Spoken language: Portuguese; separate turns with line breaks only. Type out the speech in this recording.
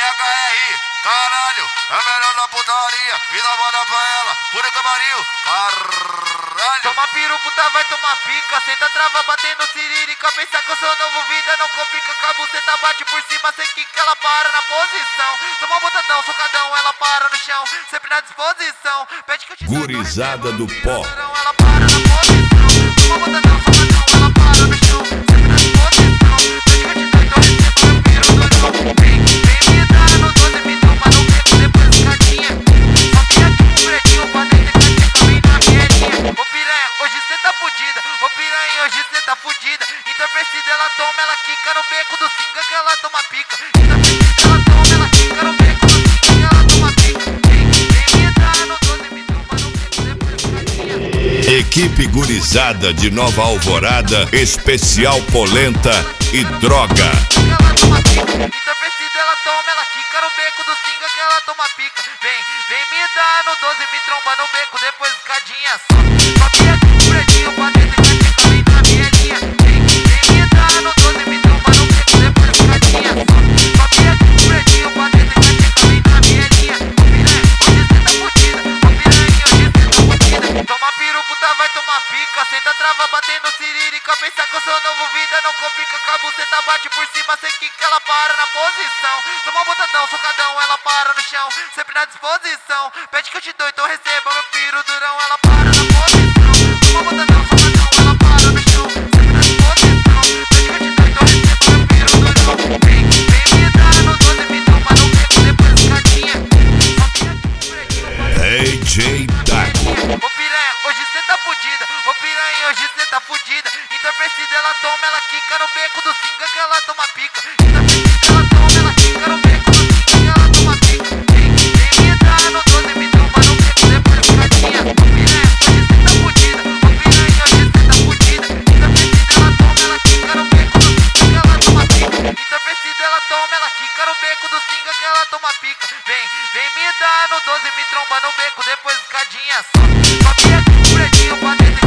PHR, caralho, é melhor na putaria. E dá bala pra ela, pura que pariu, caralho.
Toma piru, puta, vai tomar pica. Senta, trava, batendo siririca. Pensa que eu sou novo, vida não complica. Com a buceta bate por cima, cê quica, ela para na posição. Toma botadão, socadão, ela para no chão. Sempre na disposição, pede que eu te dou.
Gurizada do pó.
Ela para na posição. Toma botadão, socadão, ela para no chão. Sempre na disposição, pede que eu te dou. Então receba meu piru durão. Vem me dar no 12, me tromba no beco, depois escadinha. Só que aqui um predinho pra dentro que a vem na minha linha. Ô piranha, hoje cê tá fudida. Ô piranha, hoje cê tá fudida. Entorpecida, ela toma, ela quica no beco do Singa que ela toma pica. Entorpecida, ela toma, ela quica no beco do Singa que ela toma pica. Vem me dar no 12, me tromba no beco, depois escadinha.
Equipe Gurizada de Nova Alvorada, especial polenta e droga.
Ela toma pica. Entorpecida, ela toma, ela quica no beco do Singa que ela toma pica. Vem me dar no 12, me tromba no beco, depois escadinha. Só que aqui um predinho pra dentro que a vem na minha linha. Vem me dar no 12, me tromba no beco, depois escadinha. Só que aqui um predinho pra dentro que a vem na minha linha. Ô piranha, hoje cê tá fudida. Ô piranha, hoje cê tá fudida. Toma piru, puta, vai tomar pica. Senta, trava, batendo siririca. Pensa que eu sou novo, vida não complica. Com a buceta bate por cima, cê quica, ela para na posição. Toma botadão, socadão, ela para no chão. Sempre na disposição, pede que eu te dou, então receba meu piru durão. Ela para na posição. Toma botadão, socadão, ela para no chão. Sempre na disposição, pede que eu te dou, então receba meu piru durão. Vem me dar no 12, me tromba no beco, depois escadinha. Só que aqui um predinho
AJ Dago.
Ô piranha, hoje cê tá fudida. Ô piranha, hoje cê tá fudida. Entorpecida, ela toma, ela quica no beco do Singa que ela toma pica. Entorpecida, ela toma, ela quica no beco do Singa que ela toma pica. Vem me dar no 12, me tromba no beco, depois escadinha. Ô piranha, hoje cê tá fudida. Ô piranha, hoje cê tá fudida. Entorpecida, ela toma, ela quica no beco do Singa que ela toma pica. Entorpecida, ela toma, ela quica no beco do Singa que ela toma pica. Vem me dar no 12, me tromba no beco, depois escadinha. Só que aqui um predinho pra dentro.